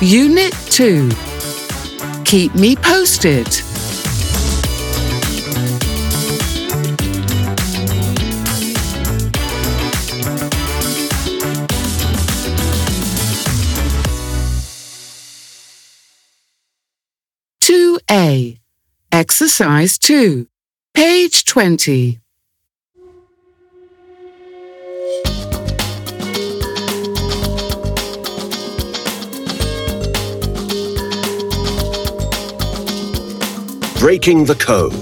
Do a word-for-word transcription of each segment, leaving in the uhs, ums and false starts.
Unit two. Keep me posted. two A. Exercise two. Page twenty. Breaking the code.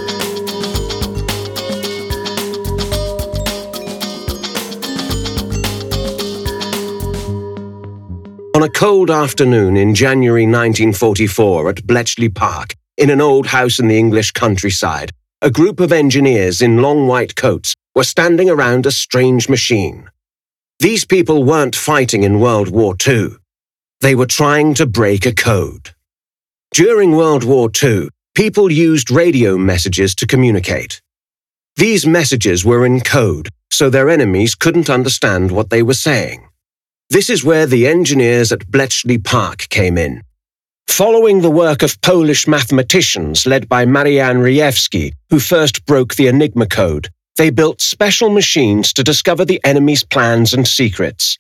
On a cold afternoon in January nineteen forty-four at Bletchley Park, in an old house in the English countryside, a group of engineers in long white coats were standing around a strange machine. These people weren't fighting in World War Two. They were trying to break a code. During World War Two, people used radio messages to communicate. These messages were in code, so their enemies couldn't understand what they were saying. This is where the engineers at Bletchley Park came in. Following the work of Polish mathematicians led by Marian Rejewski, who first broke the Enigma code, they built special machines to discover the enemy's plans and secrets.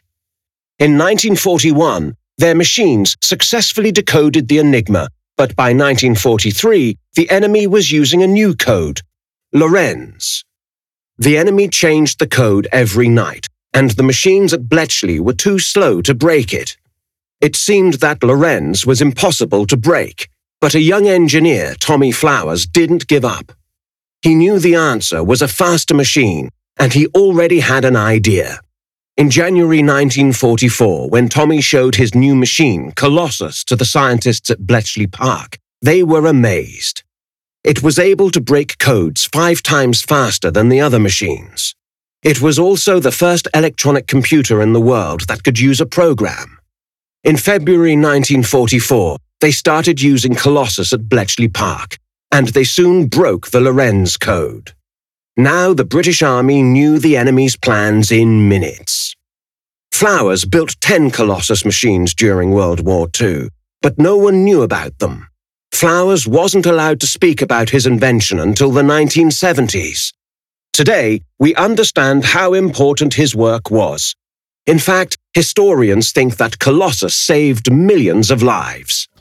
In nineteen forty-one, their machines successfully decoded the Enigma, but by nineteen forty-three, the enemy was using a new code, Lorenz. The enemy changed the code every night, and the machines at Bletchley were too slow to break it. It seemed that Lorenz was impossible to break, but a young engineer, Tommy Flowers, didn't give up. He knew the answer was a faster machine, and he already had an idea. In January nineteen forty-four, when Tommy showed his new machine, Colossus, to the scientists at Bletchley Park, they were amazed. It was able to break codes five times faster than the other machines. It was also the first electronic computer in the world that could use a program. In February nineteen forty-four, they started using Colossus at Bletchley Park, and they soon broke the Lorenz code. Now the British Army knew the enemy's plans in minutes. Flowers built ten Colossus machines during World War Two, but no one knew about them. Flowers wasn't allowed to speak about his invention until the nineteen seventies. Today, we understand how important his work was. In fact, historians think that Colossus saved millions of lives.